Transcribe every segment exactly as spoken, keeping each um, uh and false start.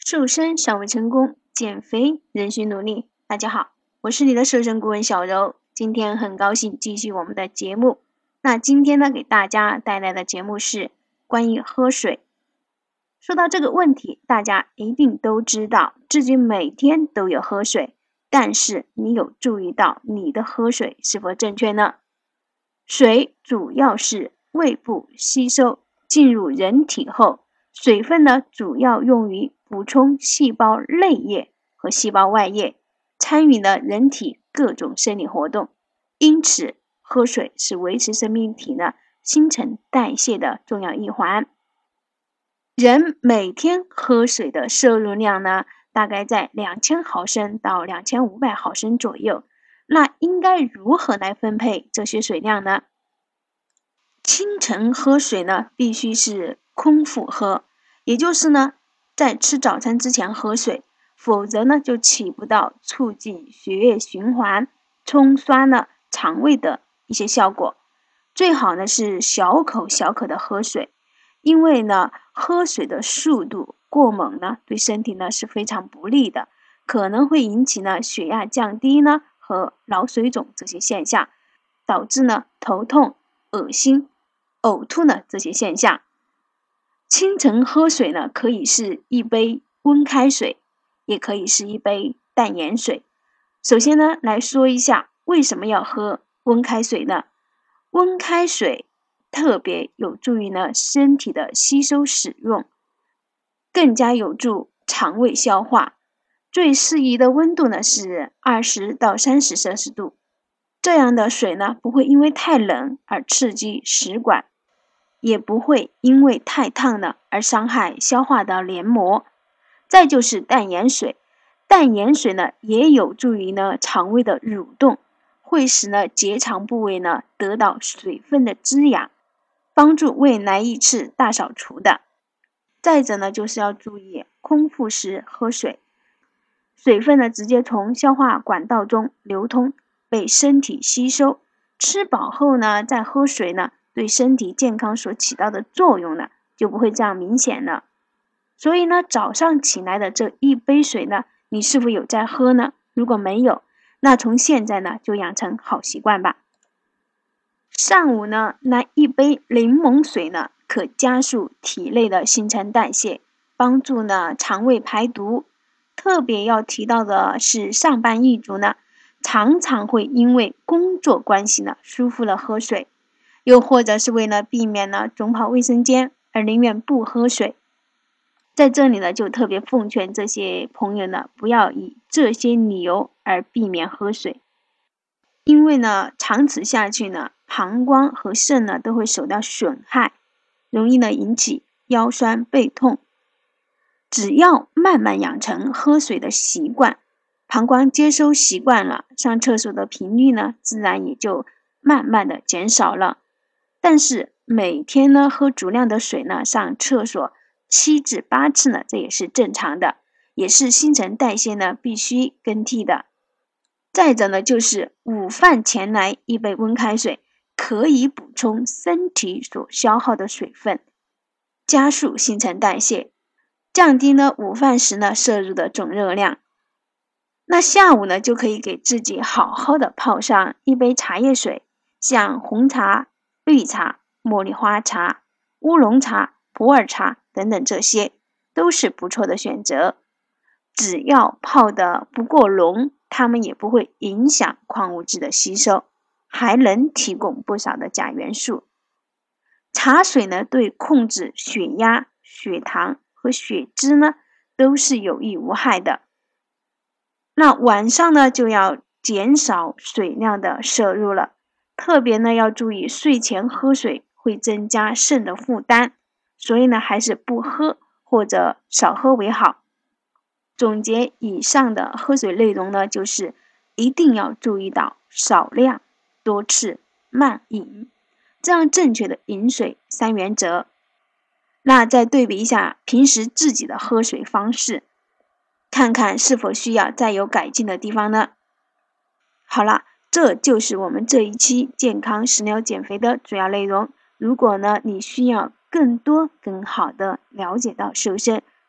瘦身尚未成功，减肥仍需努力。大家好，我是你的瘦身顾问小柔，今天很高兴继续我们的节目。那今天呢，给大家带来的节目是关于喝水。说到这个问题，大家一定都知道自己每天都有喝水，但是你有注意到你的喝水是否正确呢？水主要是胃部吸收，进入人体后，水分呢主要用于补充细胞内液和细胞外液，参与了人体各种生理活动。因此，喝水是维持生命体呢新陈代谢的重要一环。人每天喝水的摄入量呢，大概在两千毫升到两千五百毫升左右。那应该如何来分配这些水量呢？清晨喝水呢，必须是空腹喝，也就是呢，在吃早餐之前喝水，否则呢，就起不到促进血液循环、冲刷呢肠胃的一些效果。最好呢是小口小口的喝水，因为呢，喝水的速度过猛呢，对身体呢是非常不利的，可能会引起呢血压降低呢和脑水肿这些现象，导致呢头痛、恶心、呕吐呢这些现象。清晨喝水呢，可以是一杯温开水，也可以是一杯淡盐水。首先呢，来说一下为什么要喝温开水呢？温开水特别有助于呢身体的吸收使用，更加有助肠胃消化。最适宜的温度呢是二十到三十摄氏度。这样的水呢，不会因为太冷而刺激食管，也不会因为太烫了而伤害消化的黏膜。再就是淡盐水，淡盐水呢也有助于呢肠胃的蠕动，会使呢结肠部位呢得到水分的滋养，帮助胃来一次大扫除的。再者呢，就是要注意空腹时喝水，水分呢直接从消化管道中流通，被身体吸收。吃饱后呢再喝水呢，对身体健康所起到的作用呢就不会这样明显了。所以呢，早上起来的这一杯水呢，你是否有在喝呢？如果没有，那从现在呢就养成好习惯吧。上午呢，那一杯柠檬水呢，可加速体内的新陈代谢，帮助呢肠胃排毒。特别要提到的是，上班一族呢，常常会因为工作关系呢，疏忽了喝水，又或者是为了避免呢总跑卫生间而宁愿不喝水。在这里呢，就特别奉劝这些朋友呢，不要以这些理由而避免喝水，因为呢，长此下去呢，膀胱和肾呢都会受到损害，容易呢引起腰酸背痛。只要慢慢养成喝水的习惯，膀胱接收习惯了，上厕所的频率呢，自然也就慢慢的减少了。但是每天呢喝足量的水呢，上厕所七至八次呢，这也是正常的，也是新陈代谢呢必须更替的。再者呢，就是午饭前来一杯温开水，可以补充身体所消耗的水分，加速新陈代谢，降低呢午饭时呢摄入的总热量。那下午呢，就可以给自己好好的泡上一杯茶叶水，像红茶、绿茶、茉莉花茶、乌龙茶、普洱茶等等，这些都是不错的选择。只要泡得不过浓，它们也不会影响矿物质的吸收，还能提供不少的钾元素。茶水呢，对控制血压、血糖和血脂呢，都是有益无害的。那晚上呢，就要减少水量的摄入了，特别呢要注意睡前喝水会增加肾的负担，所以呢还是不喝或者少喝为好。总结以上的喝水内容呢，就是一定要注意到少量、多次、慢饮，这样正确的饮水三原则。那再对比一下平时自己的喝水方式，看看是否需要再有改进的地方呢？好了，这就是我们这一期健康食疗减肥的主要内容。如果呢你需要更多更好的了解到瘦身，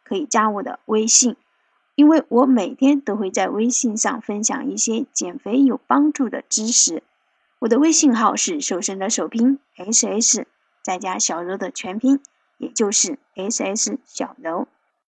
可以加我的微信，因为我每天都会在微信上分享一些减肥有帮助的知识。我的微信号是瘦身的首拼 S S 再加小柔的全拼，也就是 S S 小柔。